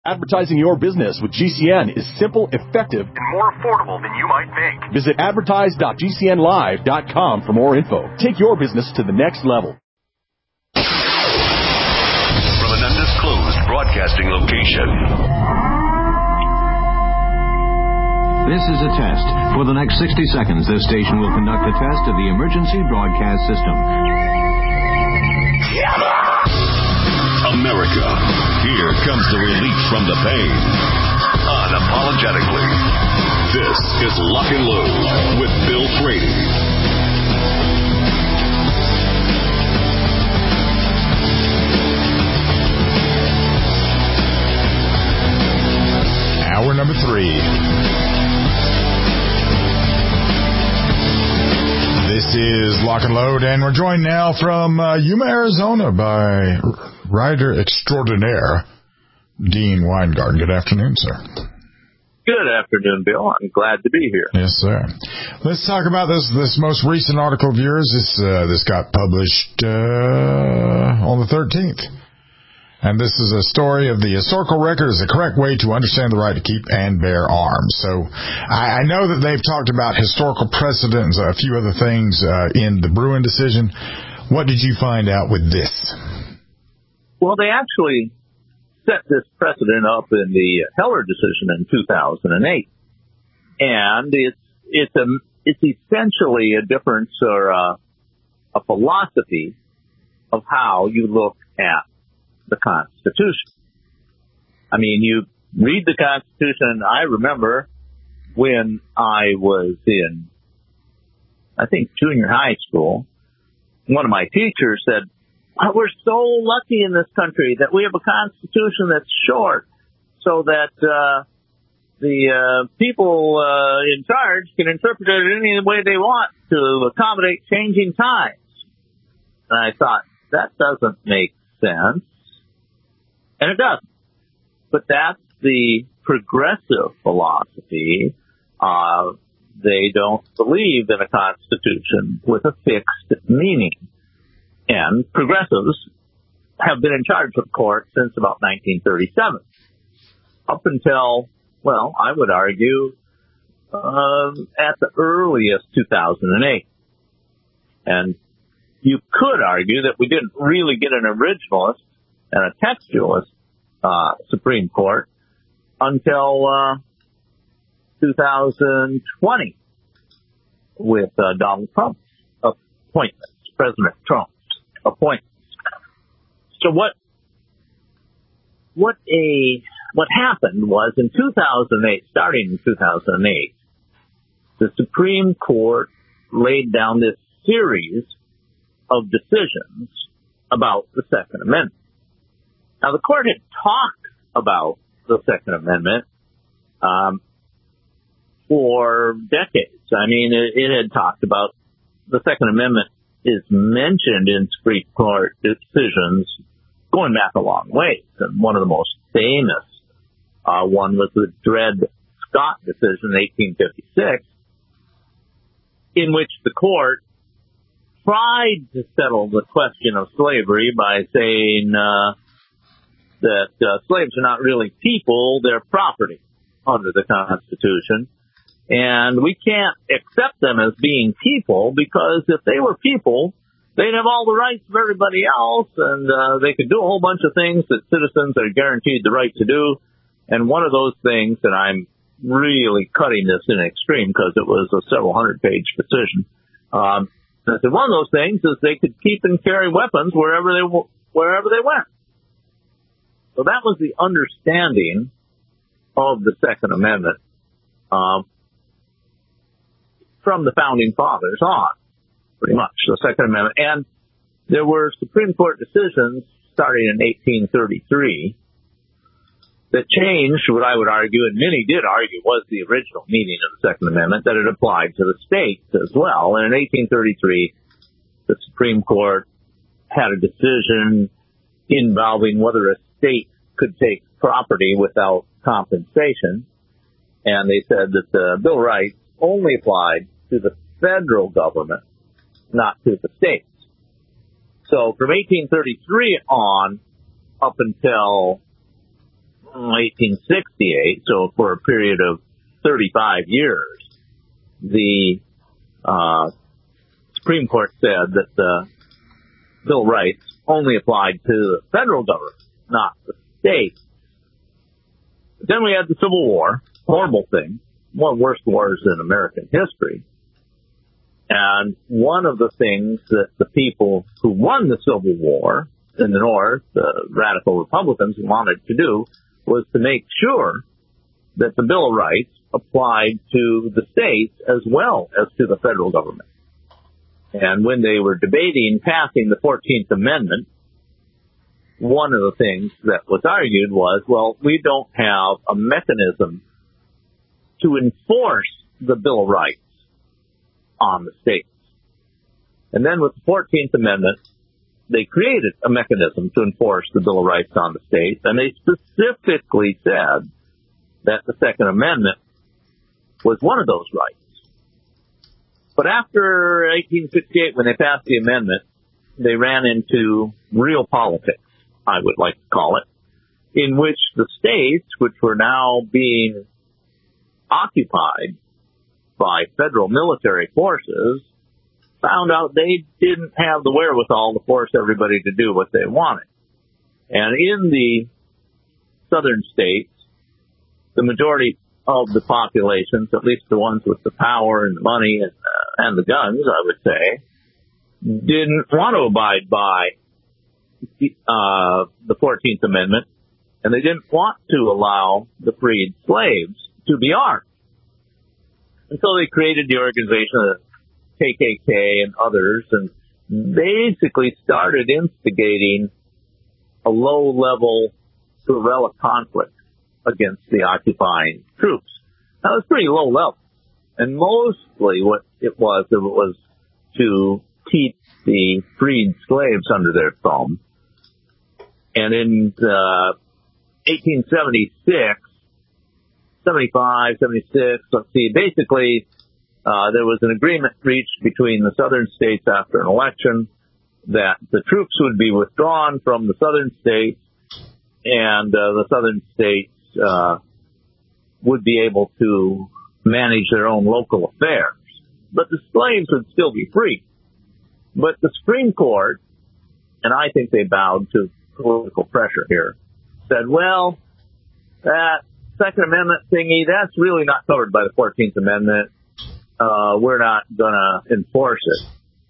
Advertising your business with GCN is simple, effective, and more affordable than you might think. Visit advertise.gcnlive.com for more info. Take your business to the next level. From an undisclosed broadcasting location. This is a test. For the next 60 seconds, this station will conduct a test of the emergency broadcast system. America, here comes the relief from the pain. Unapologetically. This is Lock and Load with Bill Frady. Hour number 3. This is Lock and Load, and we're joined now from Yuma, Arizona by writer extraordinaire Dean Weingarten. Good afternoon, sir. Good afternoon, Bill. I'm glad to be here. Yes, sir. Let's talk about this most recent article of yours. This got published on the 13th. And this is a story of the historical record is the correct way to understand the right to keep and bear arms. So I know that they've talked about historical precedent and a few other things in the Bruen decision. What did you find out with this? Well, they actually set this precedent up in the Heller decision in 2008. And it's essentially a difference or a philosophy of how you look at the Constitution. I mean, you read the Constitution, and I remember when I was in, I think, junior high school, one of my teachers said, we're so lucky in this country that we have a Constitution that's short so that the people in charge can interpret it any way they want to accommodate changing times. And I thought, that doesn't make sense. And it doesn't. But that's the progressive philosophy. They don't believe in a constitution with a fixed meaning. And progressives have been in charge of the court since about 1937. Up until, well, I would argue, at the earliest 2008. And you could argue that we didn't really get an originalist and a textualist Supreme Court until 2020 with Donald Trump's appointments, President Trump's appointments. So what happened was in 2008, starting in 2008, the Supreme Court laid down this series of decisions about the Second Amendment. Now, the court had talked about the Second Amendment for decades. I mean, it had talked about the Second Amendment is mentioned in Supreme Court decisions going back a long ways. And one of the most famous one was the Dred Scott decision in 1856, in which the court tried to settle the question of slavery by saying that slaves are not really people, they're property under the Constitution. And we can't accept them as being people because if they were people, they'd have all the rights of everybody else and they could do a whole bunch of things that citizens are guaranteed the right to do. And one of those things, and I'm really cutting this in extreme because it was a several hundred-page decision, I said one of those things is they could keep and carry weapons wherever they went. So that was the understanding of the Second Amendment from the Founding Fathers on, pretty much, the Second Amendment. And there were Supreme Court decisions starting in 1833 that changed what I would argue, and many did argue, was the original meaning of the Second Amendment, that it applied to the states as well. And in 1833, the Supreme Court had a decision involving whether a state could take property without compensation. And they said that the Bill of Rights only applied to the federal government, not to the states. So from 1833 on, up until 1868, so for a period of 35 years, the Supreme Court said that the Bill of Rights only applied to the federal government, not the state. But then we had the Civil War, horrible thing, one of the worst wars in American history. And one of the things that the people who won the Civil War in the North, the radical Republicans, wanted to do was to make sure that the Bill of Rights applied to the states as well as to the federal government. And when they were debating passing the 14th Amendment, one of the things that was argued was, well, we don't have a mechanism to enforce the Bill of Rights on the states. And then with the 14th Amendment, they created a mechanism to enforce the Bill of Rights on the states, and they specifically said that the Second Amendment was one of those rights. But after 1868, when they passed the amendment, they ran into real politics, I would like to call it, in which the states, which were now being occupied by federal military forces, found out they didn't have the wherewithal to force everybody to do what they wanted. And in the southern states, the majority of the populations, at least the ones with the power and the money and the guns, I would say, didn't want to abide by the 14th Amendment, and they didn't want to allow the freed slaves to be armed. And so they created the organization of KKK and others, and basically started instigating a low-level guerrilla conflict against the occupying troops. Now, it was pretty low level, and mostly what it was to keep the freed slaves under their thumb. And in 1876, 75, 76, let's see, basically there was an agreement reached between the southern states after an election that the troops would be withdrawn from the southern states, and the southern states would be able to manage their own local affairs. But the slaves would still be free. But the Supreme Court, and I think they bowed to political pressure here, said, well, that Second Amendment thingy, that's really not covered by the 14th Amendment. We're not going to enforce it.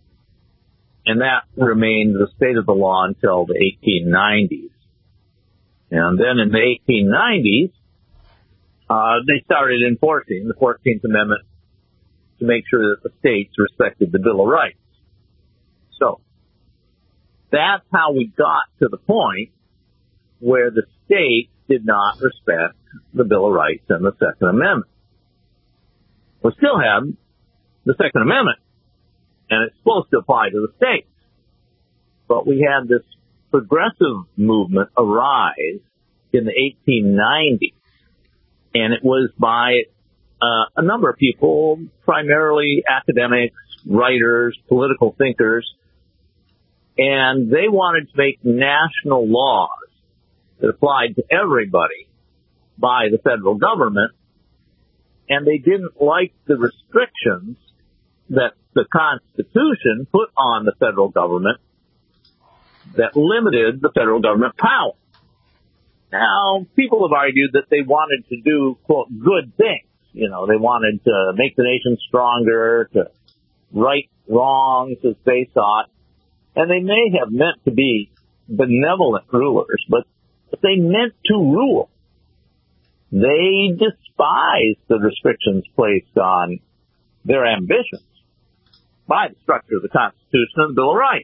And that remained the state of the law until the 1890s. And then in the 1890s, they started enforcing the 14th Amendment to make sure that the states respected the Bill of Rights. So that's how we got to the point where the states did not respect the Bill of Rights and the Second Amendment. We still have the Second Amendment, and it's supposed to apply to the states. But we had this progressive movement arise in the 1890s, and it was by a number of people, primarily academics, writers, political thinkers, and they wanted to make national laws that applied to everybody by the federal government, and they didn't like the restrictions that the Constitution put on the federal government that limited the federal government power. Now, people have argued that they wanted to do, quote, good things. You know, they wanted to make the nation stronger, to right wrongs as they thought. And they may have meant to be benevolent rulers, but they meant to rule. They despised the restrictions placed on their ambitions by the structure of the Constitution and the Bill of Rights.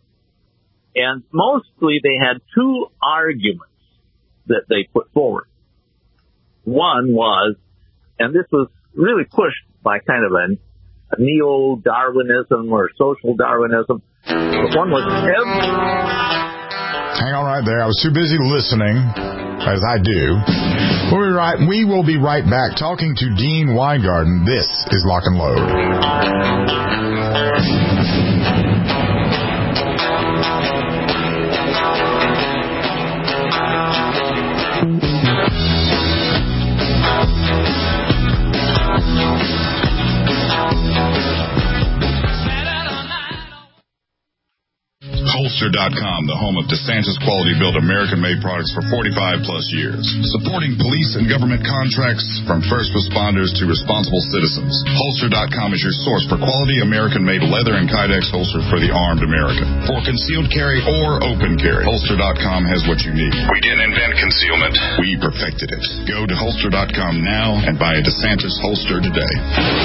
And mostly they had two arguments that they put forward. One was, and this was really pushed by kind of a neo-Darwinism or social Darwinism, but one was... Hang on right there. I was too busy listening, as I do. We will be right back talking to Dean Weingarten. This is Lock and Load. Holster.com, the home of DeSantis quality-built American-made products for 45-plus years. Supporting police and government contracts from first responders to responsible citizens. Holster.com is your source for quality American-made leather and Kydex holsters for the armed American. For concealed carry or open carry, Holster.com has what you need. We didn't invent concealment. We perfected it. Go to Holster.com now and buy a DeSantis holster today.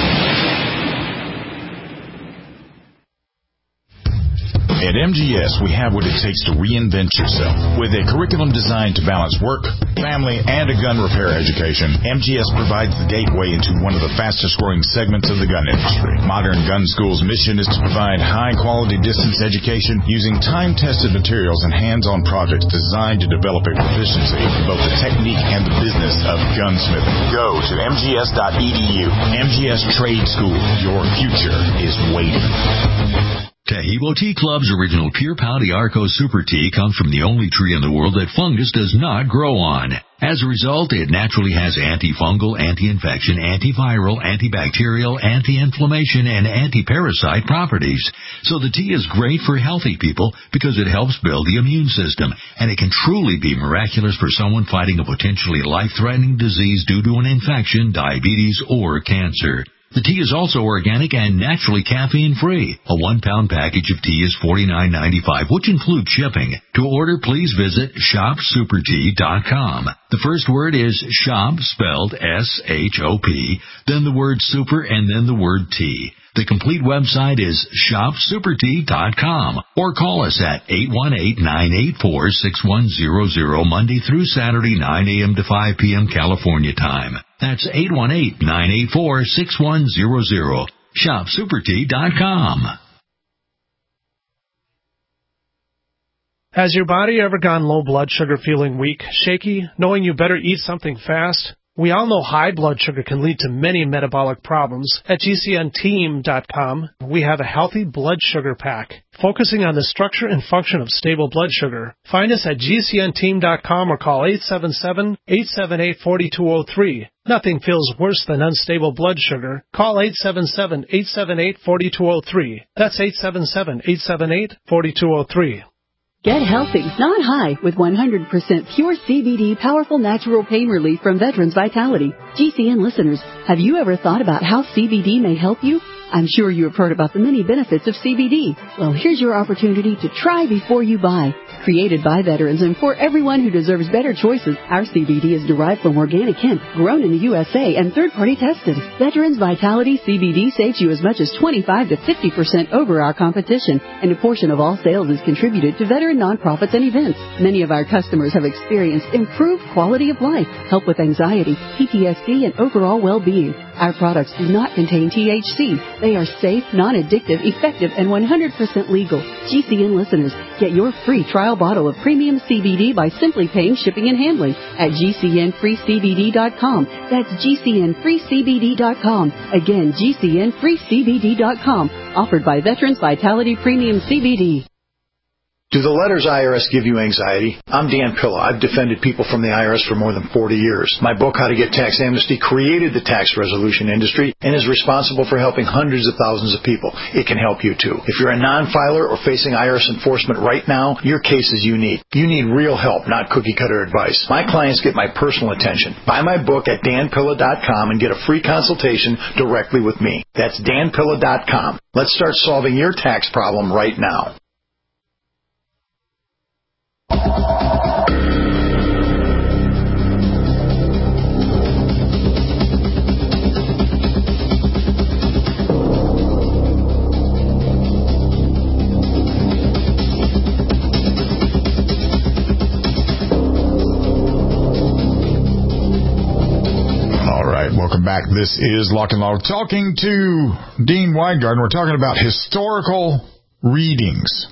At MGS, we have what it takes to reinvent yourself. With a curriculum designed to balance work, family, and a gun repair education, MGS provides the gateway into one of the fastest-growing segments of the gun industry. Modern Gun School's mission is to provide high-quality distance education using time-tested materials and hands-on projects designed to develop a proficiency in both the technique and the business of gunsmithing. Go to mgs.edu. MGS Trade School. Your future is waiting. Taheebo Tea Club's original Pure Pouty Arco Super Tea comes from the only tree in the world that fungus does not grow on. As a result, it naturally has antifungal, anti-infection, antiviral, antibacterial, anti-inflammation, and anti-parasite properties. So the tea is great for healthy people because it helps build the immune system, and it can truly be miraculous for someone fighting a potentially life-threatening disease due to an infection, diabetes, or cancer. The tea is also organic and naturally caffeine-free. A 1-pound package of tea is $49.95, which includes shipping. To order, please visit shopsupertea.com. The first word is shop, spelled S-H-O-P, then the word super, and then the word tea. The complete website is shopsupertea.com, or call us at 818-984-6100 Monday through Saturday, 9 a.m. to 5 p.m. California time. That's 818-984-6100. Shopsupertea.com. Has your body ever gone low blood sugar, feeling weak, shaky, knowing you better eat something fast? We all know high blood sugar can lead to many metabolic problems. At GCNteam.com, we have a healthy blood sugar pack, focusing on the structure and function of stable blood sugar. Find us at GCNteam.com or call 877-878-4203. Nothing feels worse than unstable blood sugar. Call 877-878-4203. That's 877-878-4203. Get healthy, not high, with 100% pure CBD powerful natural pain relief from Veterans Vitality. GCN listeners, have you ever thought about how CBD may help you? I'm sure you have heard about the many benefits of CBD. Well, here's your opportunity to try before you buy. Created by veterans and for everyone who deserves better choices, our CBD is derived from organic hemp, grown in the USA, and third-party tested. Veterans Vitality CBD saves you as much as 25 to 50% over our competition, and a portion of all sales is contributed to veteran nonprofits and events. Many of our customers have experienced improved quality of life, help with anxiety, PTSD, and overall well-being. Our products do not contain THC. They are safe, non-addictive, effective, and 100% legal. GCN listeners, get your free trial bottle of premium CBD by simply paying shipping and handling at GCNFreeCBD.com. That's GCNFreeCBD.com. Again, GCNFreeCBD.com. Offered by Veterans Vitality Premium CBD. Do the letters IRS give you anxiety? I'm Dan Pilla. I've defended people from the IRS for more than 40 years. My book, How to Get Tax Amnesty, created the tax resolution industry and is responsible for helping hundreds of thousands of people. It can help you, too. If you're a non-filer or facing IRS enforcement right now, your case is unique. You need real help, not cookie-cutter advice. My clients get my personal attention. Buy my book at danpilla.com and get a free consultation directly with me. That's danpilla.com. Let's start solving your tax problem right now. Welcome back. This is Lock and Load. Talking to Dean Weingarten. We're talking about historical readings.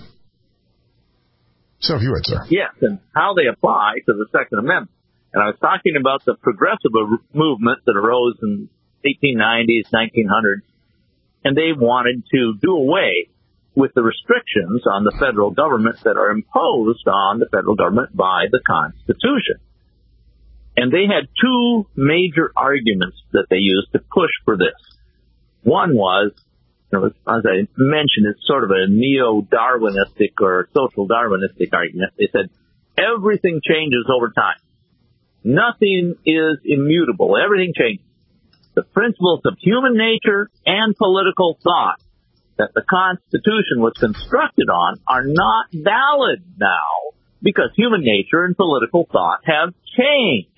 So if you would, sir. Yes, and how they apply to the Second Amendment. And I was talking about the progressive movement that arose in 1890s, 1900s, and they wanted to do away with the restrictions on the federal government that are imposed on the federal government by the Constitution. And they had two major arguments that they used to push for this. One was as I mentioned, it's sort of a neo-Darwinistic or social Darwinistic argument. They said everything changes over time. Nothing is immutable. Everything changes. The principles of human nature and political thought that the Constitution was constructed on are not valid now because human nature and political thought have changed.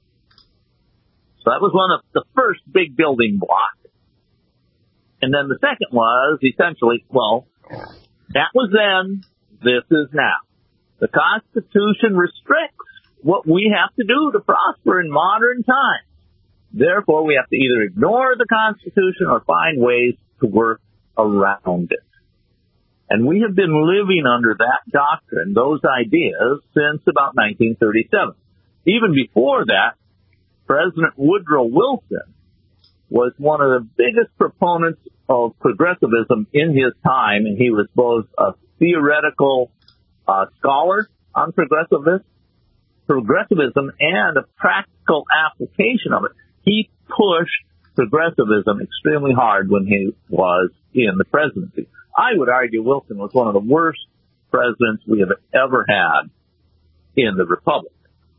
So that was one of the first big building blocks. And then the second was essentially, well, that was then, this is now. The Constitution restricts what we have to do to prosper in modern times. Therefore, we have to either ignore the Constitution or find ways to work around it. And we have been living under that doctrine, those ideas, since about 1937. Even before that, President Woodrow Wilson was one of the biggest proponents of progressivism in his time, and he was both a theoretical scholar on progressivism and a practical application of it. He pushed progressivism extremely hard when he was in the presidency. I would argue Wilson was one of the worst presidents we have ever had in the Republic.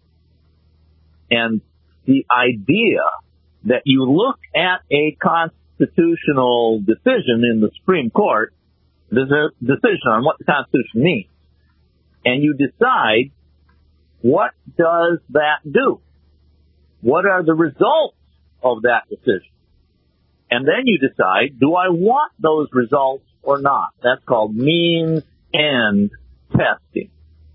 And the idea that you look at a constitutional decision in the Supreme Court, there's a decision on what the Constitution means, and you decide, what does that do? What are the results of that decision? And then you decide, do I want those results or not? That's called means-end testing.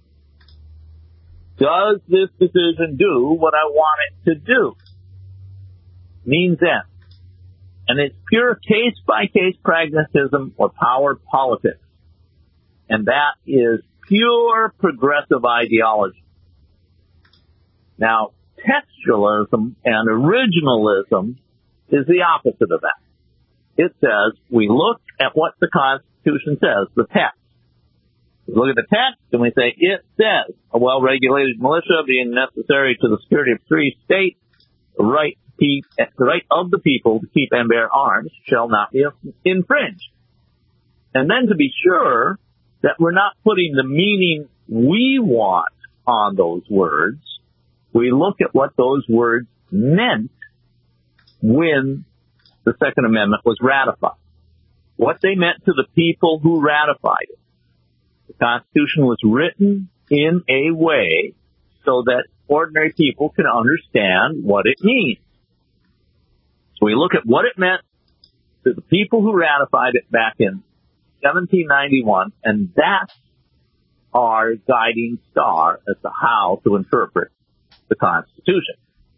Does this decision do what I want it to do? Means-end. And it's pure case-by-case pragmatism or power politics. And that is pure progressive ideology. Now, textualism and originalism is the opposite of that. It says we look at what the Constitution says, the text. We look at the text and we say, it says a well-regulated militia being necessary to the security of free states, the right of the people to keep and bear arms shall not be infringed. And then to be sure that we're not putting the meaning we want on those words, we look at what those words meant when the Second Amendment was ratified. What they meant to the people who ratified it. The Constitution was written in a way so that ordinary people can understand what it means. So we look at what it meant to the people who ratified it back in 1791, and that's our guiding star as to how to interpret the Constitution.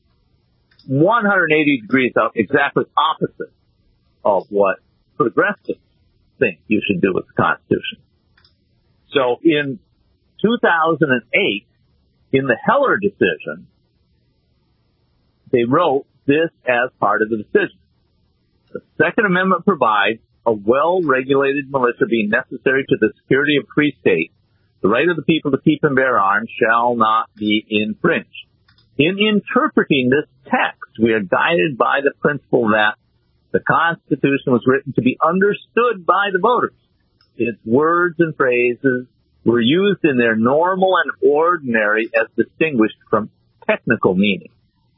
180 degrees out, exactly opposite of what progressives think you should do with the Constitution. So in 2008, in the Heller decision, they wrote this as part of the decision. The Second Amendment provides a well-regulated militia being necessary to the security of free states. The right of the people to keep and bear arms shall not be infringed. In interpreting this text, we are guided by the principle that the Constitution was written to be understood by the voters. Its words and phrases were used in their normal and ordinary as distinguished from technical meaning.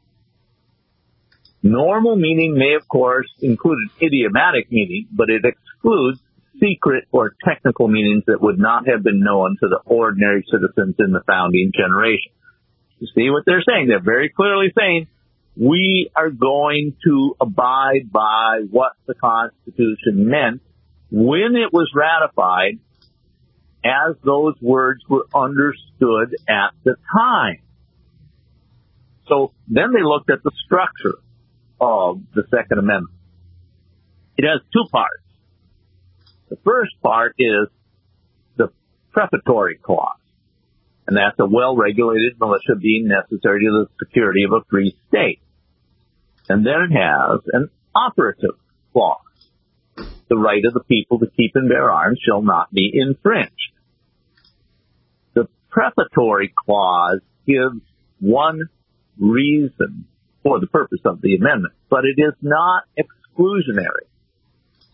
Normal meaning may, of course, include an idiomatic meaning, but it excludes secret or technical meanings that would not have been known to the ordinary citizens in the founding generation. You see what they're saying? They're very clearly saying, we are going to abide by what the Constitution meant when it was ratified as those words were understood at the time. So then they looked at the structure of the Second Amendment. It has two parts. The first part is the prefatory clause, and that's a well-regulated militia being necessary to the security of a free state. And then it has an operative clause. The right of the people to keep and bear arms shall not be infringed. The prefatory clause gives one reason for the purpose of the amendment, but it is not exclusionary.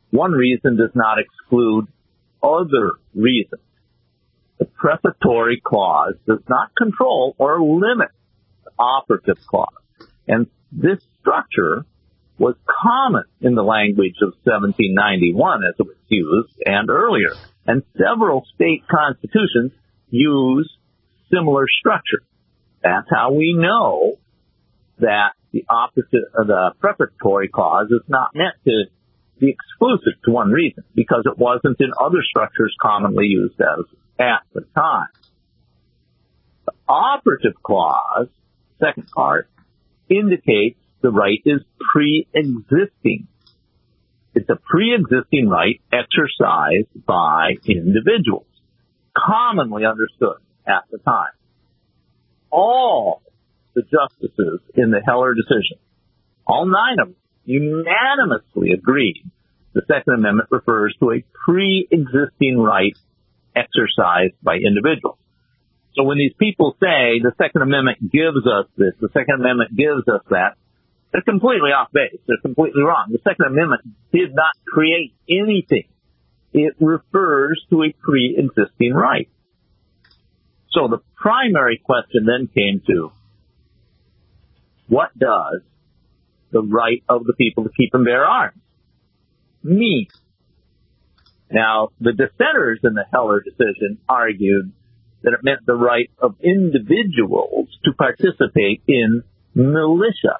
one reason does not exclude other reasons. The prefatory clause does not control or limit the operative clause. And this structure was common in the language of 1791 as it was used and earlier. And several state constitutions use similar structure. That's how we know that the prefatory clause is not meant to be exclusive to one reason, because it wasn't in other structures commonly used as at the time. The operative clause, second part, indicates the right is pre-existing. It's a pre-existing right exercised by individuals, commonly understood at the time. All the justices in the Heller decision, all 9 of them, unanimously agreed the Second Amendment refers to a pre-existing right exercised by individuals. So when these people say the Second Amendment gives us this, the Second Amendment gives us that, they're completely off base. They're completely wrong. The Second Amendment did not create anything. It refers to a pre-existing right. So the primary question then came to, what does the right of the people to keep and bear arms mean? Now, the dissenters in the Heller decision argued that it meant the right of individuals to participate in militia.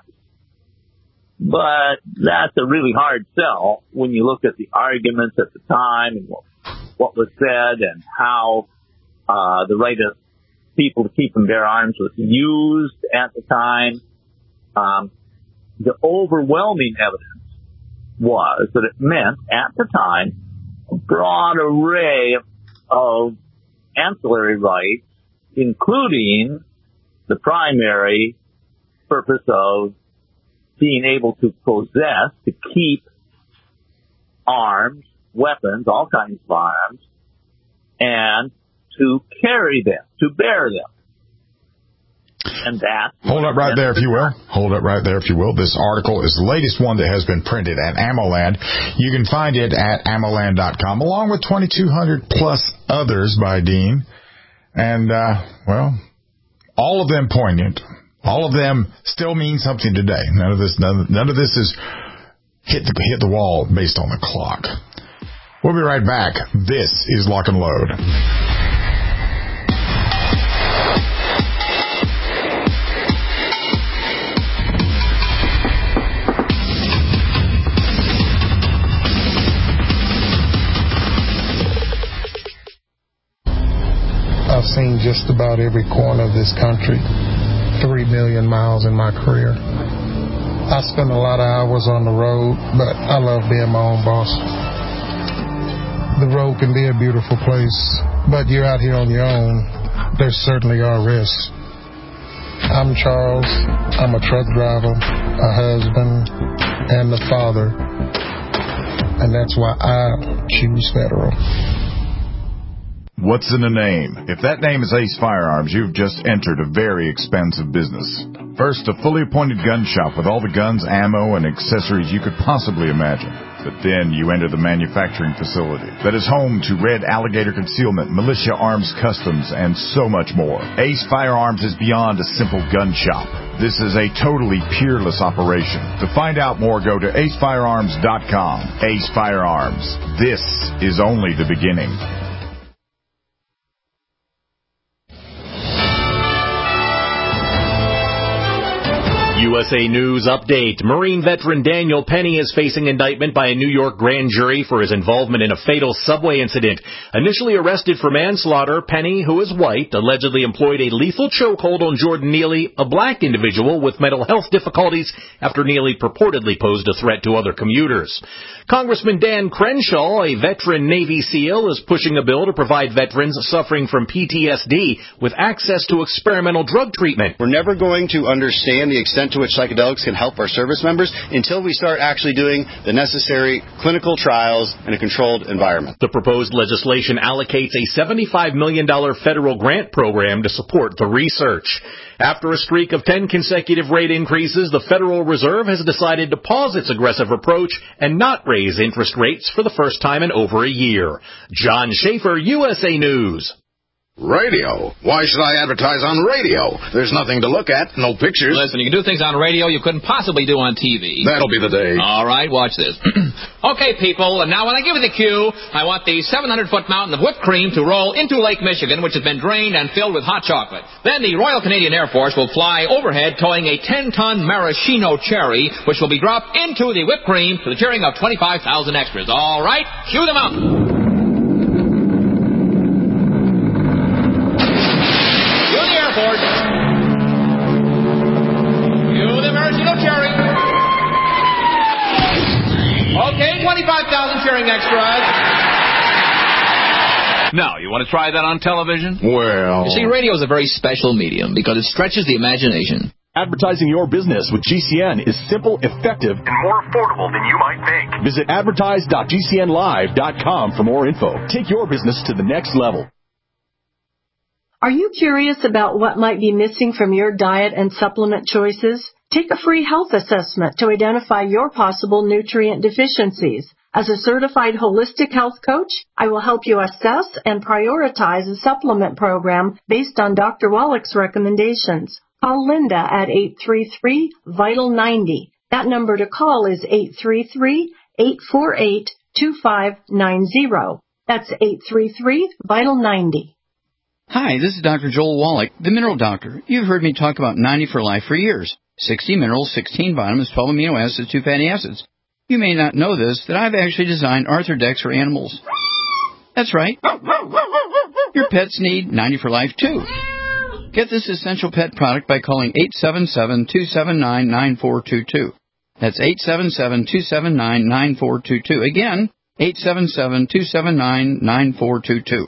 But that's a really hard sell when you look at the arguments at the time and what was said and how the right of people to keep and bear arms was used at the time. The overwhelming evidence was that it meant at the time a broad array of ancillary rights, including the primary purpose of being able to possess, to keep arms, weapons, all kinds of arms, and to carry them, to bear them. And that... Hold up right there, if you will. Hold up right there, if you will. This article is the latest one that has been printed at AmmoLand. You can find it at ammoland.com, along with 2,200 plus others by Dean. And, well, all of them poignant. All of them still mean something today. None of this is hit the wall based on the clock. We'll be right back. This is Lock and Load. I've seen just about every corner of this country. 3 million miles in my career. I spend a lot of hours on the road, but I love being my own boss. The road can be a beautiful place, but you're out here on your own. There certainly are risks. I'm Charles. I'm a truck driver, a husband, and a father. And that's why I choose Federal. What's in a name? If that name is Ace Firearms, you've just entered a very expensive business. First, a fully appointed gun shop with all the guns, ammo, and accessories you could possibly imagine. But then you enter the manufacturing facility that is home to Red Alligator Concealment, Militia Arms Customs, and so much more. Ace Firearms is beyond a simple gun shop. This is a totally peerless operation. To find out more, go to acefirearms.com. Ace Firearms. This is only the beginning. USA News Update. Marine veteran Daniel Penny is facing indictment by a New York grand jury for his involvement in a fatal subway incident. Initially arrested for manslaughter, Penny, who is white, allegedly employed a lethal chokehold on Jordan Neely, a black individual with mental health difficulties, after Neely purportedly posed a threat to other commuters. Congressman Dan Crenshaw, a veteran Navy SEAL, is pushing a bill to provide veterans suffering from PTSD with access to experimental drug treatment. We're never going to understand the extent extent to which psychedelics can help our service members until we start actually doing the necessary clinical trials in a controlled environment. The proposed legislation allocates a $75 million federal grant program to support the research. After a streak of 10 consecutive rate increases, the Federal Reserve has decided to pause its aggressive approach and not raise interest rates for the first time in over a year. John Schaefer, USA News. Radio? Why should I advertise on radio? There's nothing to look at, no pictures. Listen, you can do things on radio you couldn't possibly do on TV. That'll be the day. All right, watch this. Okay, people, and now when I give you the cue, I want the 700-foot mountain of whipped cream to roll into Lake Michigan, which has been drained and filled with hot chocolate. Then the Royal Canadian Air Force will fly overhead towing a 10-ton maraschino cherry, which will be dropped into the whipped cream to the cheering of 25,000 extras. All right, cue the mountain. Okay, 25,000 cheering extras. Now, you want to try that on television? Well... You see, radio is a very special medium because it stretches the imagination. Advertising your business with GCN is simple, effective, and more affordable than you might think. Visit advertise.gcnlive.com for more info. Take your business to the next level. Are you curious about what might be missing from your diet and supplement choices? Take a free health assessment to identify your possible nutrient deficiencies. As a certified holistic health coach, I will help you assess and prioritize a supplement program based on Dr. Wallach's recommendations. Call Linda at 833-VITAL-90. That number to call is 833-848-2590. That's 833-VITAL-90. Hi, this is Dr. Joel Wallach, the Mineral Doctor. You've heard me talk about 90 for Life for years. 60 minerals, 16 vitamins, 12 amino acids, 2 fatty acids. You may not know this, that I've actually designed Arthrodex for animals. That's right. Your pets need 90 for Life, too. Get this essential pet product by calling 877-279-9422. That's 877-279-9422. Again, 877-279-9422.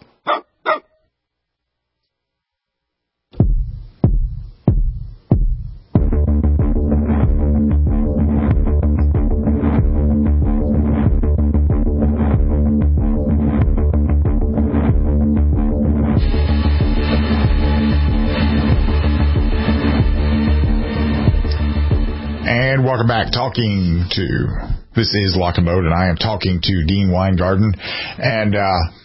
And welcome back. This is Lock and Load, and I am talking to Dean Weingarten. And,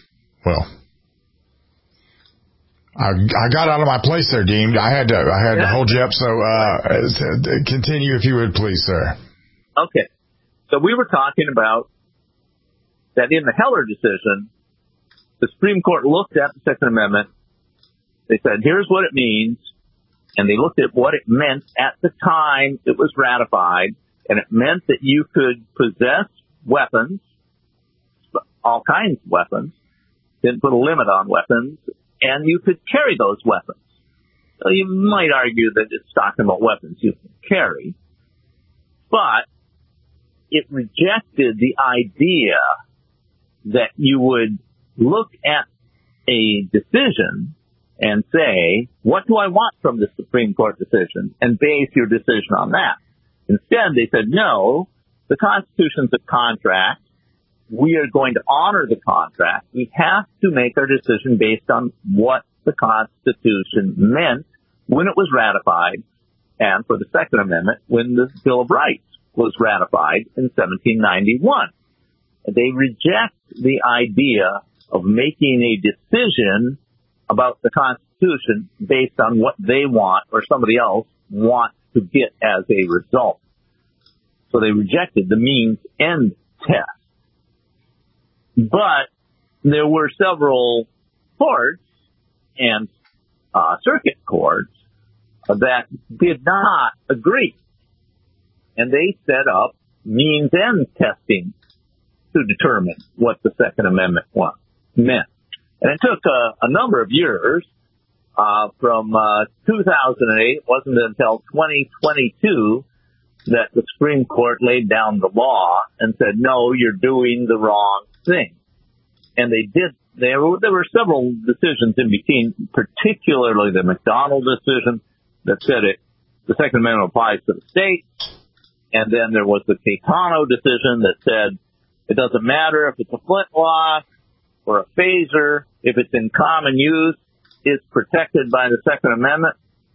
I got out of my place there, Dean. I had to hold you up. So, continue if you would, please, sir. Okay. So we were talking about that in the Heller decision, the Supreme Court looked at the Second Amendment. They said, here's what it means. And they looked at what it meant at the time it was ratified, and it meant that you could possess weapons, all kinds of weapons, didn't put a limit on weapons, and you could carry those weapons. So you might argue that it's talking about weapons you can carry, but it rejected the idea that you would look at a decision and say, what do I want from the Supreme Court decision, and base your decision on that. Instead, they said, no, the Constitution's a contract. We are going to honor the contract. We have to make our decision based on what the Constitution meant when it was ratified, and for the Second Amendment, when the Bill of Rights was ratified in 1791. They reject the idea of making a decision about the Constitution based on what they want or somebody else wants to get as a result. So they rejected the means-end test. But there were several courts and circuit courts that did not agree. And they set up means-end testing to determine what the Second Amendment meant. And it took a number of years, from 2008, it wasn't until 2022 that the Supreme Court laid down the law and said, no, you're doing the wrong thing. And they did. There were several decisions in between, particularly the McDonald decision that said it the Second Amendment applies to the states. And then there was the Caetano decision that said it doesn't matter if it's a flintlock or a phaser, if it's in common use, it's protected by the Second Amendment.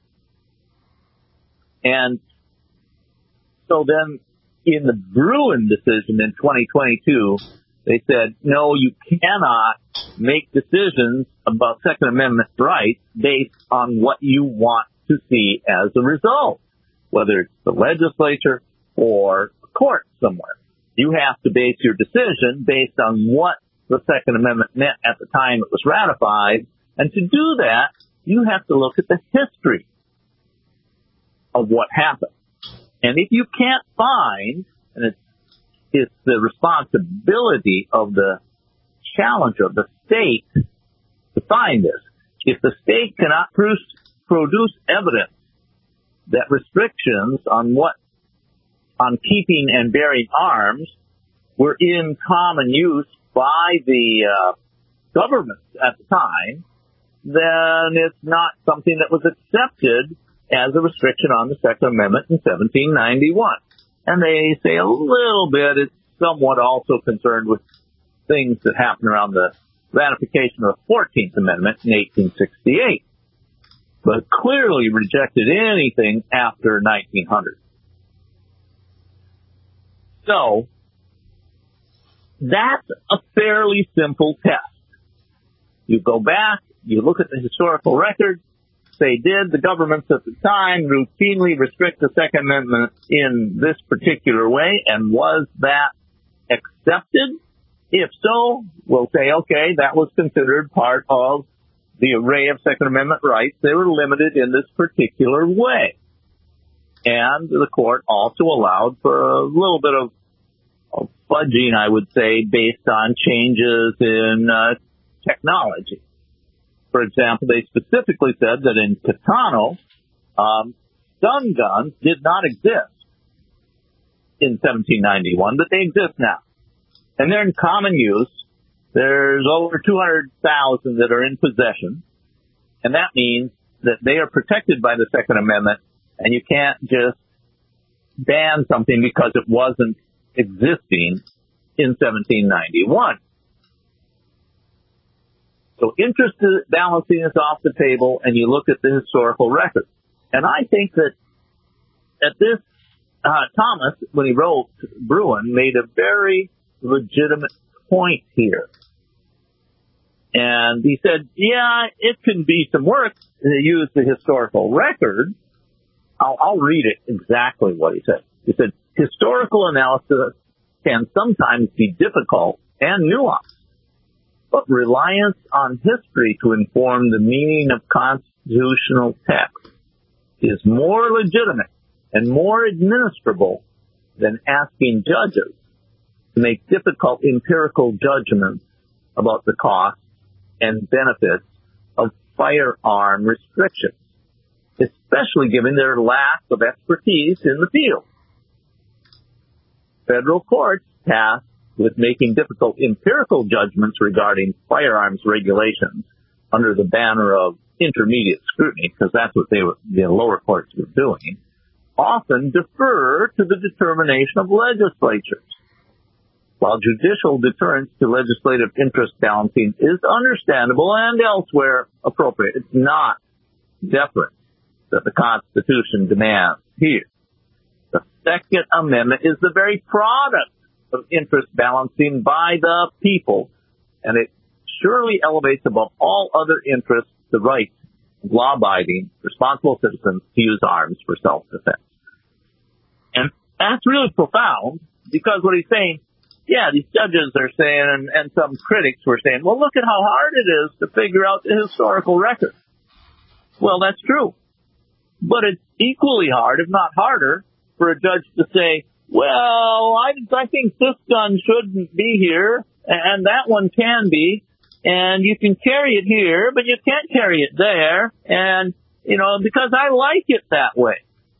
And so then in the Bruen decision in 2022, they said, no, you cannot make decisions about Second Amendment rights based on what you want to see as a result, whether it's the legislature or a court somewhere. You have to base your decision based on what the Second Amendment meant at the time it was ratified. And to do that, you have to look at the history of what happened. And if you can't find, and it's the responsibility of the challenger, the state, to find this. If the state cannot produce evidence that restrictions on keeping and bearing arms were in common use by the government at the time, then it's not something that was accepted as a restriction on the Second Amendment in 1791. And they say a little bit, it's somewhat also concerned with things that happened around the ratification of the 14th Amendment in 1868, but clearly rejected anything after 1900. So, that's a fairly simple test. You go back, you look at the historical record. They did. The governments at the time routinely restrict the Second Amendment in this particular way, and was that accepted? If so, we'll say, okay, that was considered part of the array of Second Amendment rights. They were limited in this particular way. And the court also allowed for a little bit of fudging, I would say, based on changes in technology. For example, they specifically said that in Caetano, stun guns did not exist in 1791, but they exist now. And they're in common use. There's over 200,000 that are in possession. And that means that they are protected by the Second Amendment, and you can't just ban something because it wasn't existing in 1791. So interest balancing is off the table, and you look at the historical record. And I think that at this, Thomas, when he wrote Bruen, made a very legitimate point here. And he said, yeah, it can be some work to use the historical record. I'll read it exactly what he said. He said, historical analysis can sometimes be difficult and nuanced, but reliance on history to inform the meaning of constitutional text is more legitimate and more administrable than asking judges to make difficult empirical judgments about the costs and benefits of firearm restrictions, especially given their lack of expertise in the field. Federal courts tasked with making difficult empirical judgments regarding firearms regulations under the banner of intermediate scrutiny, because that's what the lower courts were doing, often defer to the determination of legislatures. While judicial deterrence to legislative interest balancing is understandable and elsewhere appropriate, it's not deference that the Constitution demands here. The Second Amendment is the very product of interest balancing by the people, and it surely elevates above all other interests the right of law-abiding, responsible citizens to use arms for self-defense. And that's really profound, because what he's saying, yeah, these judges are saying, and some critics were saying, well, look at how hard it is to figure out the historical record. Well, that's true. But it's equally hard, if not harder, for a judge to say, well, I think this gun shouldn't be here, and that one can be, and you can carry it here, but you can't carry it there, and, because I like it that way.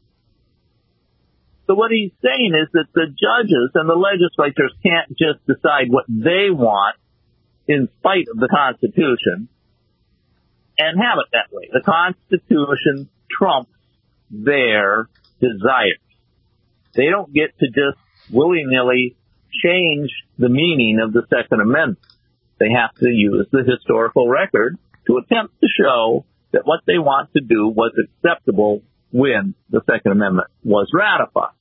So what he's saying is that the judges and the legislatures can't just decide what they want in spite of the Constitution and have it that way. The Constitution trumps their desires. They don't get to just willy-nilly change the meaning of the Second Amendment. They have to use the historical record to attempt to show that what they want to do was acceptable when the Second Amendment was ratified.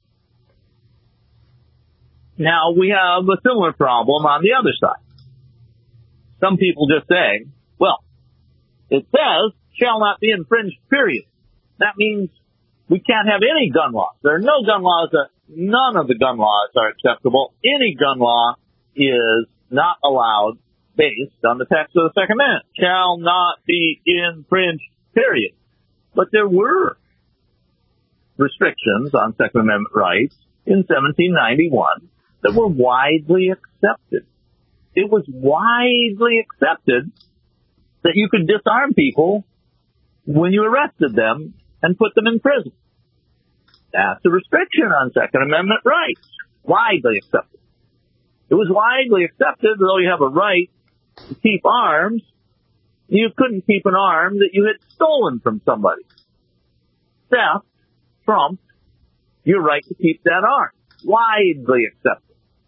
Now, we have a similar problem on the other side. Some people just say, well, it says, shall not be infringed, period. That means we can't have any gun laws. There are no gun laws. None of the gun laws are acceptable. Any gun law is not allowed based on the text of the Second Amendment. Shall not be infringed, period. But there were restrictions on Second Amendment rights in 1791 that were widely accepted. It was widely accepted that you could disarm people when you arrested them and put them in prison. That's a restriction on Second Amendment rights. Widely accepted. It was widely accepted, though you have a right to keep arms, you couldn't keep an arm that you had stolen from somebody. Theft trumped your right to keep that arm. Widely accepted.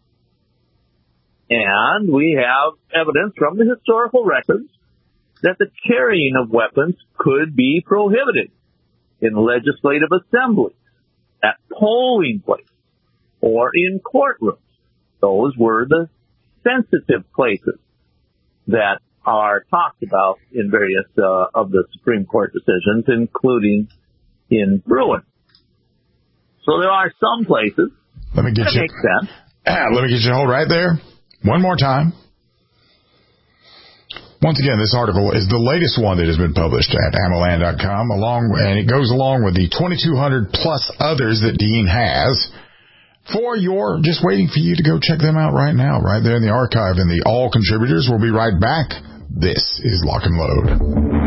And we have evidence from the historical records that the carrying of weapons could be prohibited in legislative assemblies, at polling places, or in courtrooms. Those were the sensitive places that are talked about in various of the Supreme Court decisions, including in Bruin. So there are some places that make sense. Let me get you to hold right there. One more time. Once again, this article is the latest one that has been published at AMMOLand.com, and it goes along with the 2,200 plus others that Dean has for just waiting for you to go check them out right now, right there in the archive in the All Contributors. We'll be right back. This is Lock and Load.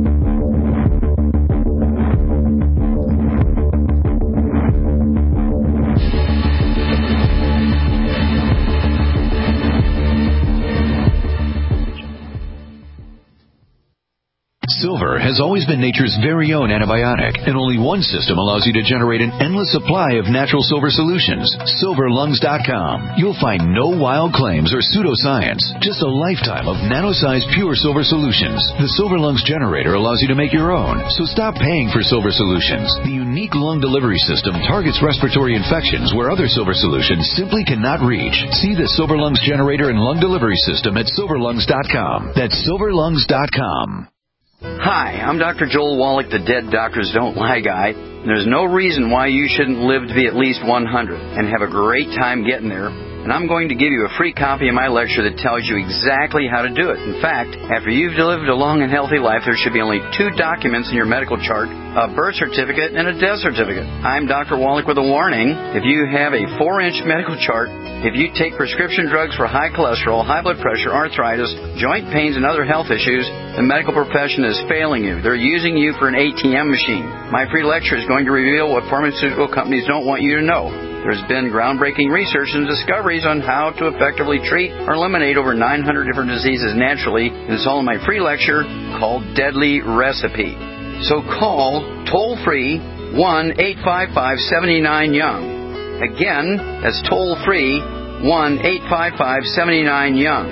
Silver has always been nature's very own antibiotic, and only one system allows you to generate an endless supply of natural silver solutions. SilverLungs.com. You'll find no wild claims or pseudoscience, just a lifetime of nano-sized pure silver solutions. The Silver Lungs generator allows you to make your own, so stop paying for silver solutions. The unique lung delivery system targets respiratory infections where other silver solutions simply cannot reach. See the Silver Lungs generator and lung delivery system at SilverLungs.com. That's SilverLungs.com. Hi, I'm Dr. Joel Wallach, the Dead Doctors Don't Lie guy. There's no reason why you shouldn't live to be at least 100 and have a great time getting there. And I'm going to give you a free copy of my lecture that tells you exactly how to do it. In fact, after you've lived a long and healthy life, there should be only 2 documents in your medical chart, a birth certificate and a death certificate. I'm Dr. Wallach with a warning. If you have a 4-inch medical chart, if you take prescription drugs for high cholesterol, high blood pressure, arthritis, joint pains, and other health issues, the medical profession is failing you. They're using you for an ATM machine. My free lecture is going to reveal what pharmaceutical companies don't want you to know. There's been groundbreaking research and discoveries on how to effectively treat or eliminate over 900 different diseases naturally, and it's all in my free lecture called Deadly Recipe. So call toll-free 1-855-79-YOUNG. Again, that's toll-free 1-855-79-YOUNG.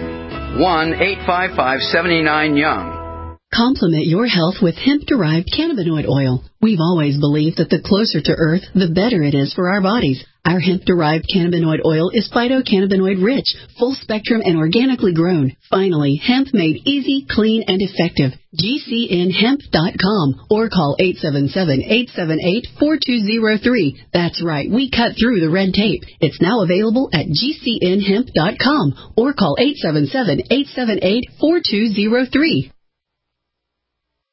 1-855-79-YOUNG. Complement your health with hemp-derived cannabinoid oil. We've always believed that the closer to Earth, the better it is for our bodies. Our hemp-derived cannabinoid oil is phytocannabinoid-rich, full-spectrum, and organically grown. Finally, hemp made easy, clean, and effective. GCNHemp.com or call 877-878-4203. That's right, we cut through the red tape. It's now available at GCNHemp.com or call 877-878-4203.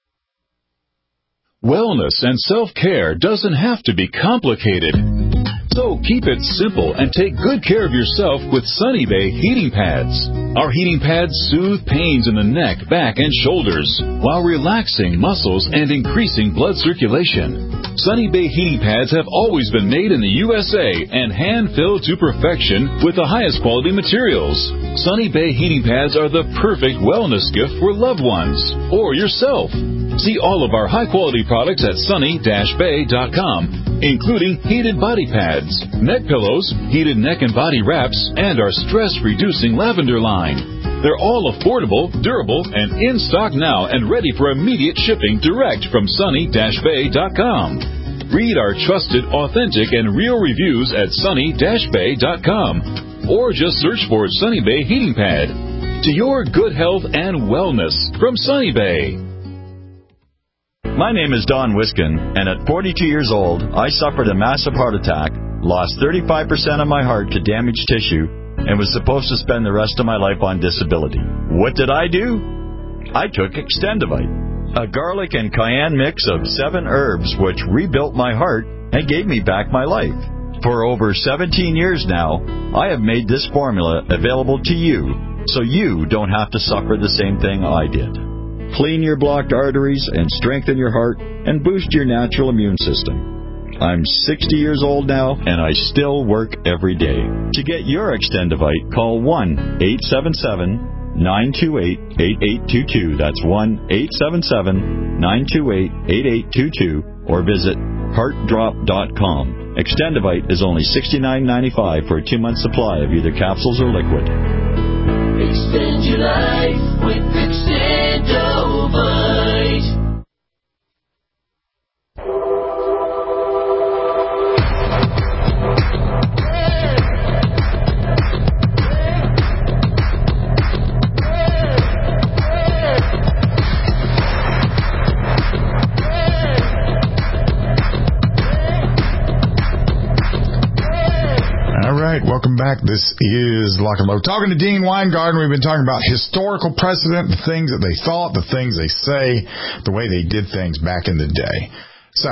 Wellness and self-care doesn't have to be complicated. So keep it simple and take good care of yourself with Sunny Bay heating pads. Our heating pads soothe pains in the neck, back, and shoulders while relaxing muscles and increasing blood circulation. Sunny Bay heating pads have always been made in the USA and hand-filled to perfection with the highest quality materials. Sunny Bay heating pads are the perfect wellness gift for loved ones or yourself. See all of our high-quality products at sunny-bay.com, including heated body pads, neck pillows, heated neck and body wraps, and our stress-reducing lavender line. They're all affordable, durable, and in stock now and ready for immediate shipping direct from sunny-bay.com. Read our trusted, authentic, and real reviews at sunny-bay.com or just search for Sunny Bay Heating Pad. To your good health and wellness from Sunny Bay. My name is Don Wiskin, and at 42 years old, I suffered a massive heart attack, lost 35% of my heart to damaged tissue, and was supposed to spend the rest of my life on disability. What did I do? I took Extendivite, a garlic and cayenne mix of 7 herbs which rebuilt my heart and gave me back my life. For over 17 years now, I have made this formula available to you, so you don't have to suffer the same thing I did. Clean your blocked arteries and strengthen your heart and boost your natural immune system. I'm 60 years old now, and I still work every day. To get your Extendivite, call 1-877-928-8822. That's 1-877-928-8822. Or visit heartdrop.com. Extendivite is only $69.95 for a 2-month supply of either capsules or liquid. Extend your life with Extendovite. All right, welcome back. This is Lock and Load. Talking to Dean Weingarten, we've been talking about historical precedent, the things that they thought, the things they say, the way they did things back in the day. So,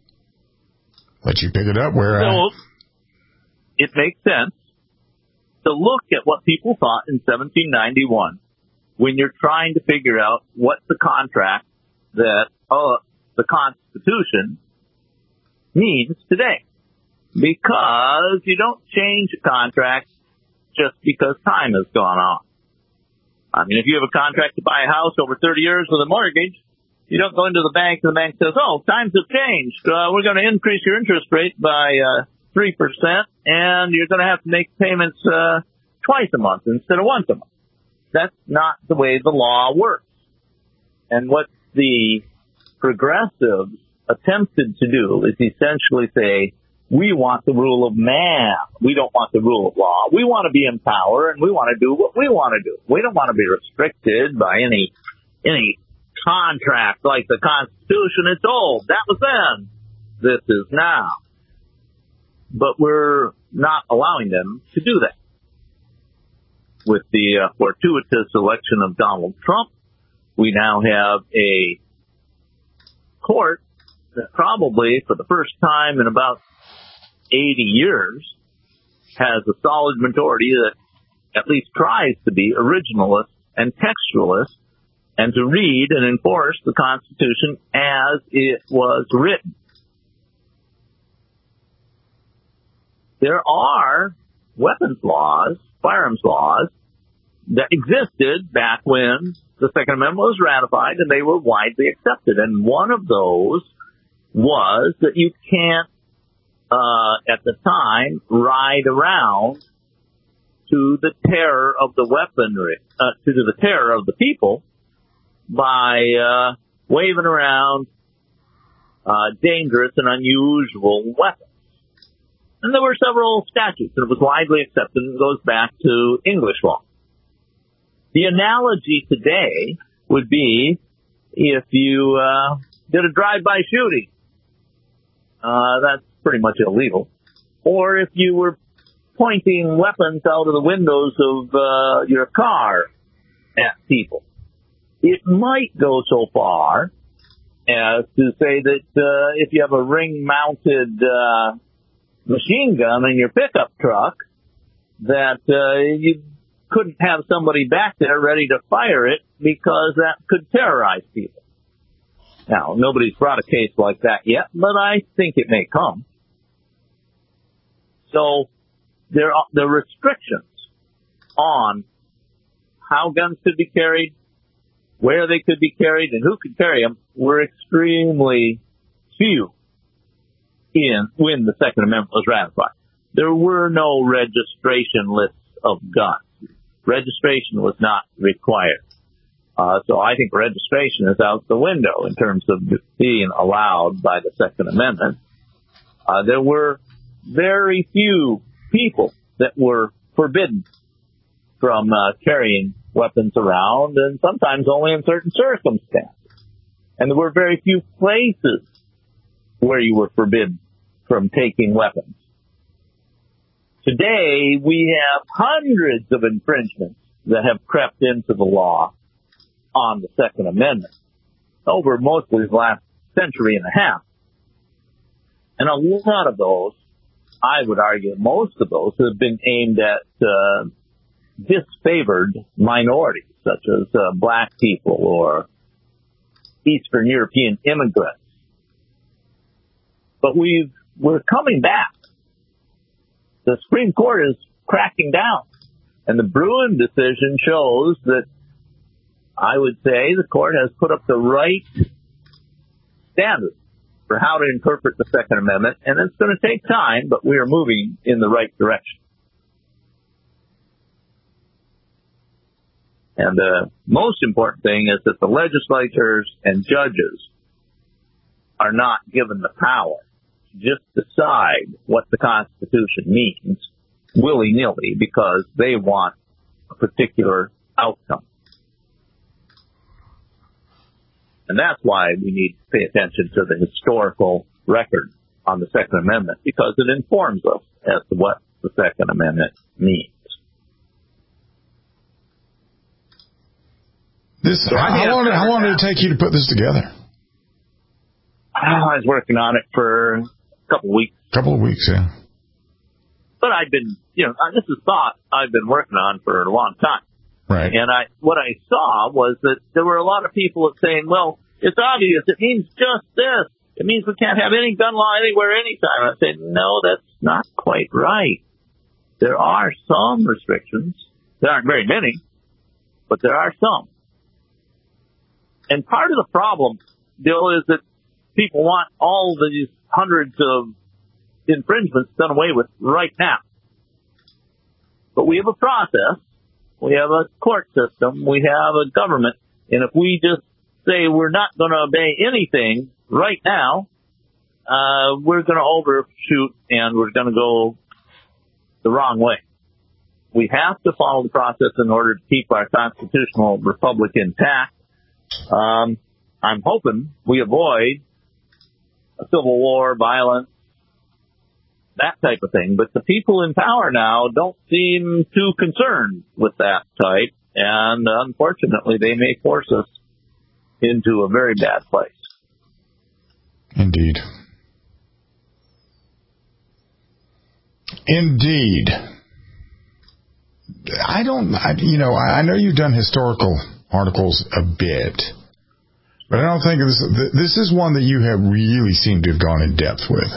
let you pick it up where... So, it makes sense to look at what people thought in 1791 when you're trying to figure out what's the contract that the Constitution means today. Because you don't change a contract just because time has gone on. I mean, if you have a contract to buy a house over 30 years with a mortgage, you don't go into the bank and the bank says, oh, times have changed. We're going to increase your interest rate by 3%, and you're going to have to make payments twice a month instead of once a month. That's not the way the law works. And what the progressives attempted to do is essentially say, we want the rule of man. We don't want the rule of law. We want to be in power, and we want to do what we want to do. We don't want to be restricted by any contract like the Constitution. It's old. That was then. This is now. But we're not allowing them to do that. With the fortuitous election of Donald Trump, we now have a court that probably, for the first time in about 80 years, has a solid majority that at least tries to be originalist and textualist and to read and enforce the Constitution as it was written. There are weapons laws, firearms laws, that existed back when the Second Amendment was ratified, and they were widely accepted. And one of those was that you can't at the time, ride around to the terror of the weaponry, to the terror of the people by waving around dangerous and unusual weapons. And there were several statutes, and it was widely accepted, and it goes back to English law. The analogy today would be if you did a drive-by shooting. That's pretty much illegal. Or if you were pointing weapons out of the windows of your car at people. It might go so far as to say that if you have a ring-mounted machine gun in your pickup truck that you couldn't have somebody back there ready to fire it because that could terrorize people. Now, nobody's brought a case like that yet, but I think it may come. So there are the restrictions on how guns could be carried, where they could be carried, and who could carry them were extremely few when the Second Amendment was ratified. There were no registration lists of guns. Registration was not required. So I think registration is out the window in terms of being allowed by the Second Amendment. There were very few people that were forbidden from carrying weapons around, and sometimes only in certain circumstances. And there were very few places where you were forbidden from taking weapons. Today, we have hundreds of infringements that have crept into the law on the Second Amendment over mostly the last century and a half. And a lot of those, I would argue, most of those have been aimed at disfavored minorities, such as black people or Eastern European immigrants. But we're coming back. The Supreme Court is cracking down. And the Bruen decision shows that I would say the court has put up the right standards for how to interpret the Second Amendment, and it's going to take time, but we are moving in the right direction. And the most important thing is that the legislators and judges are not given the power to just decide what the Constitution means willy-nilly because they want a particular outcome. And that's why we need to pay attention to the historical record on the Second Amendment, because it informs us as to what the Second Amendment means. How long did it take you to put this together? I was working on it for a couple of weeks. Couple of weeks, yeah. But I've been, this is thought I've been working on for a long time. Right. And what I saw was that there were a lot of people saying, well, it's obvious. It means just this. It means we can't have any gun law anywhere, anytime. I said, no, that's not quite right. There are some restrictions. There aren't very many, but there are some. And part of the problem, Bill, is that people want all these hundreds of infringements done away with right now. But we have a process. We have a court system. We have a government. And if we just say we're not going to obey anything right now, we're going to overshoot and we're going to go the wrong way. We have to follow the process in order to keep our constitutional republic intact. I'm hoping we avoid a civil war, violence, that type of thing. But the people in power now don't seem too concerned with that type. And unfortunately, they may force us into a very bad place. Indeed. Indeed. I know you've done historical articles a bit, but I don't think this is one that you have really seemed to have gone in depth with.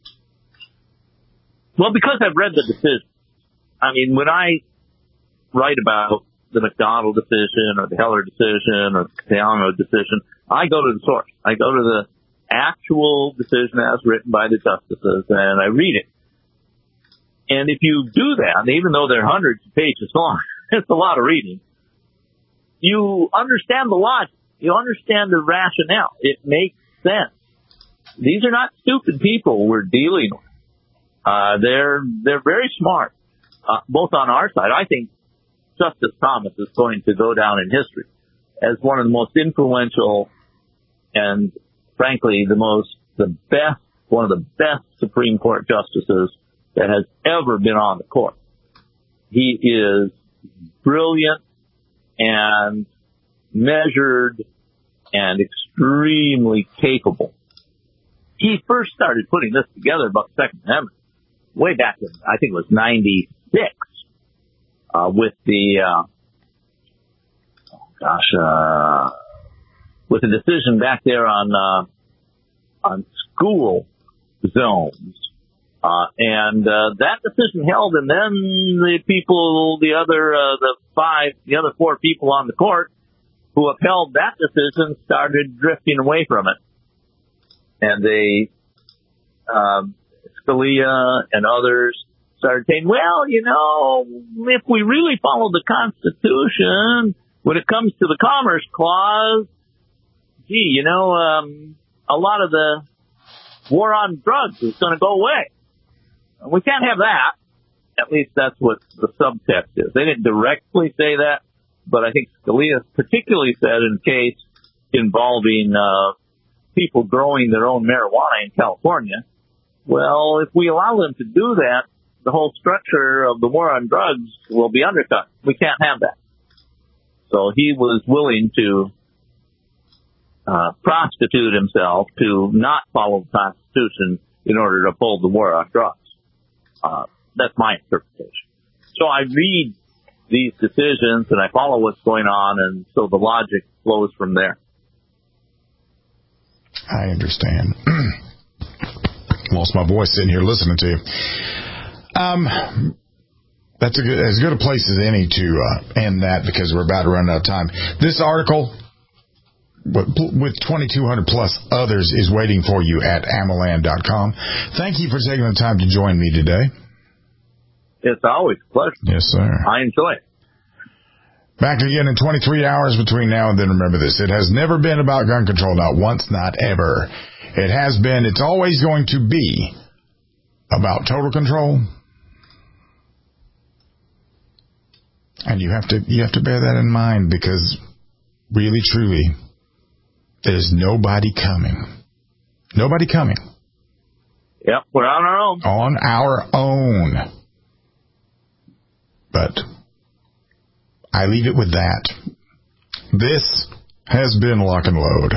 Well, because I've read the decision. I mean, when I write about the McDonald decision or the Heller decision or the Catalano decision, I go to the source. I go to the actual decision as written by the justices, and I read it. And if you do that, even though they're hundreds of pages long, it's a lot of reading, you understand the logic. You understand the rationale. It makes sense. These are not stupid people we're dealing with. They're very smart, both on our side. I think Justice Thomas is going to go down in history as one of the most influential and, frankly, one of the best Supreme Court justices that has ever been on the court. He is brilliant and measured and extremely capable. He first started putting this together about the Second Amendment way back in, I think it was 96, with the, with the decision back there on school zones. And that decision held, and then the other four people on the court who upheld that decision started drifting away from it. And they, Scalia and others started saying, well, you know, if we really follow the Constitution, when it comes to the Commerce Clause, gee, you know, a lot of the war on drugs is going to go away. We can't have that. At least that's what the subtext is. They didn't directly say that, but I think Scalia particularly said in a case involving people growing their own marijuana in California, well, if we allow them to do that, the whole structure of the war on drugs will be undercut. We can't have that. So he was willing to prostitute himself to not follow the Constitution in order to uphold the war on drugs. That's my interpretation. So I read these decisions and I follow what's going on, and so the logic flows from there. I understand. Lost my voice sitting here listening to you. That's as good a place as any to end that, because we're about to run out of time. This article, with 2,200 plus others, is waiting for you at amaland.com. Thank you for taking the time to join me today. It's always a pleasure. Yes, sir. I enjoy it. Back again in 23 hours between now and then. Remember this. It has never been about gun control. Not once, not ever. It has been, it's always going to be about total control. And you have to bear that in mind, because really, truly, there's nobody coming. Nobody coming. Yep, we're on our own. On our own. But I leave it with that. This has been Lock and Load.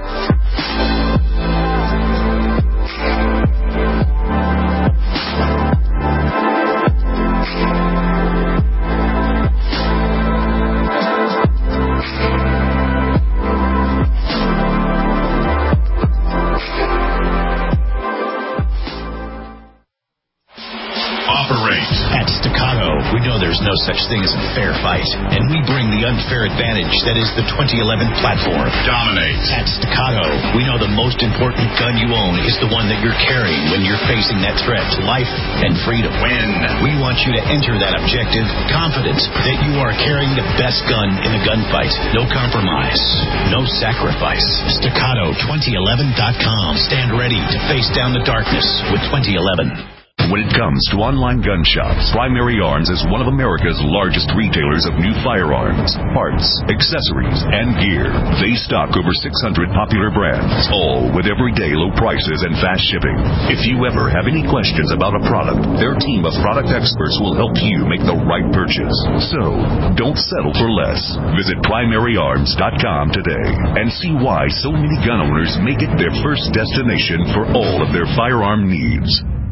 At Staccato, we know there's no such thing as a fair fight, and we bring the unfair advantage that is the 2011 platform. Dominate. At Staccato, we know the most important gun you own is the one that you're carrying when you're facing that threat to life and freedom. Win. We want you to enter that objective confident that you are carrying the best gun in the gunfight. No compromise. No sacrifice. Staccato2011.com. Stand ready to face down the darkness with 2011. When it comes to online gun shops, Primary Arms is one of America's largest retailers of new firearms, parts, accessories, and gear. They stock over 600 popular brands, all with everyday low prices and fast shipping. If you ever have any questions about a product, their team of product experts will help you make the right purchase. So, don't settle for less. Visit PrimaryArms.com today and see why so many gun owners make it their first destination for all of their firearm needs.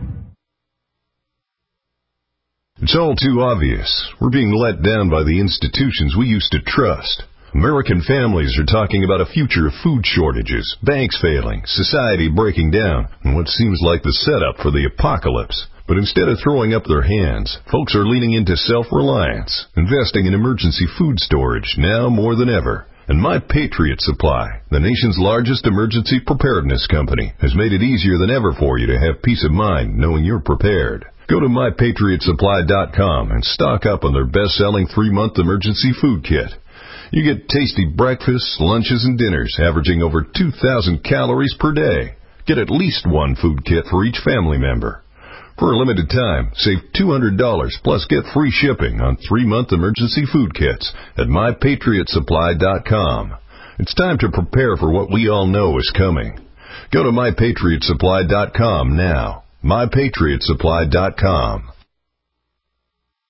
It's all too obvious. We're being let down by the institutions we used to trust. American families are talking about a future of food shortages, banks failing, society breaking down, and what seems like the setup for the apocalypse. But instead of throwing up their hands, folks are leaning into self-reliance, investing in emergency food storage now more than ever. And My Patriot Supply, the nation's largest emergency preparedness company, has made it easier than ever for you to have peace of mind knowing you're prepared. Go to MyPatriotSupply.com and stock up on their best-selling 3-month emergency food kit. You get tasty breakfasts, lunches, and dinners averaging over 2,000 calories per day. Get at least one food kit for each family member. For a limited time, save $200 plus get free shipping on 3-month emergency food kits at MyPatriotSupply.com. It's time to prepare for what we all know is coming. Go to MyPatriotSupply.com now. MyPatriotSupply.com.